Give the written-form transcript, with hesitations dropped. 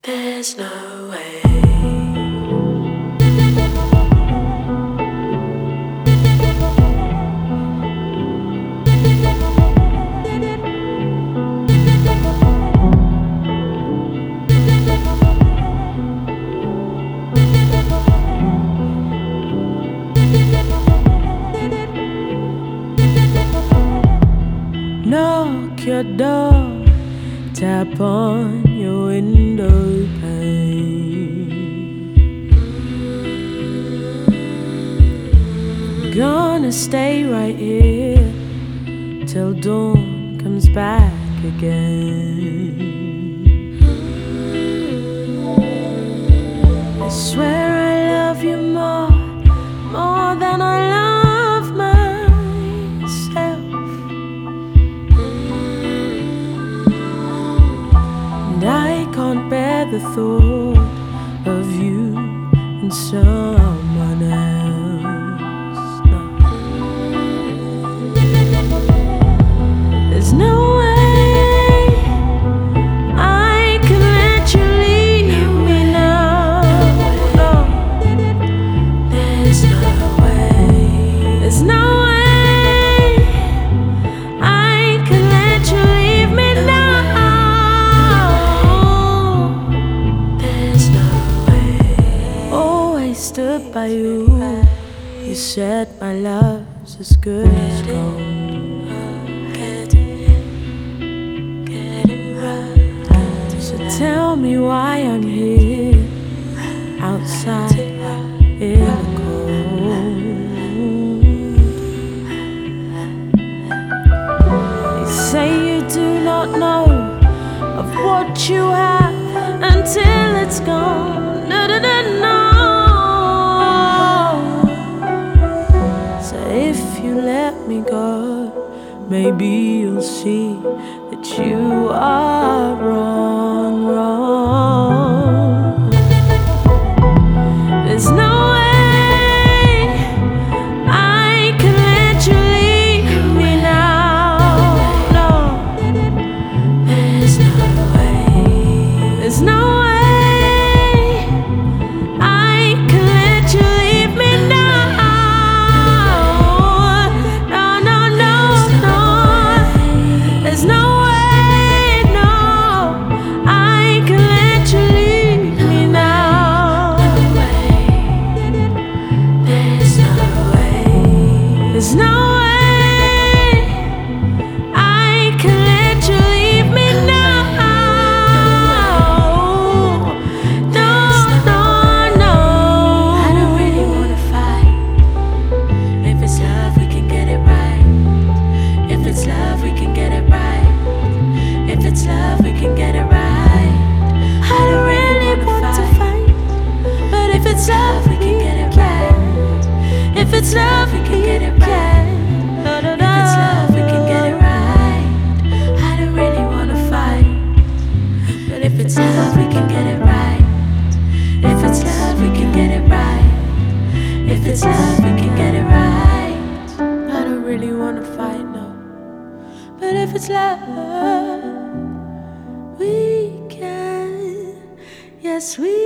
There's no way. Knock your door, tap on your window pane. Gonna stay right here till dawn comes back again. I swear I love you more than I love myself. And I can't bear the thought of you and someone else. No. There's no way I can let you leave me now. No. There's no way. There's no way I can let you leave me now. There's no way. Always stood by you. You said my love's as good as gold. Get it right. So tell me why I'm here outside in the cold. They say you do not know of what you have until it's gone. No, no, no, no. So if you let me go, maybe you'll see that you are wrong, wrong. There's no way I can let you leave me now. No. There's no way. There's no way I can let you leave me now. No, no, no, no. There's no way, no, I can let you leave me now. There's no way. There's no way I can let you leave me now. No, no, no. I don't really wanna fight. If it's love, we can get it right. If it's love, we can get it right. If it's love, we can get it right. I don't really want to fight, but if it's love, we can get it right. if it's love, we can get it right. If it's love, we can get it right. I don't really wanna fight, but if it's love, we can get it right. If it's love, we can get it right. If it's love, we can get it right. I don't really want to fight, no. But if it's love, we can, yes, we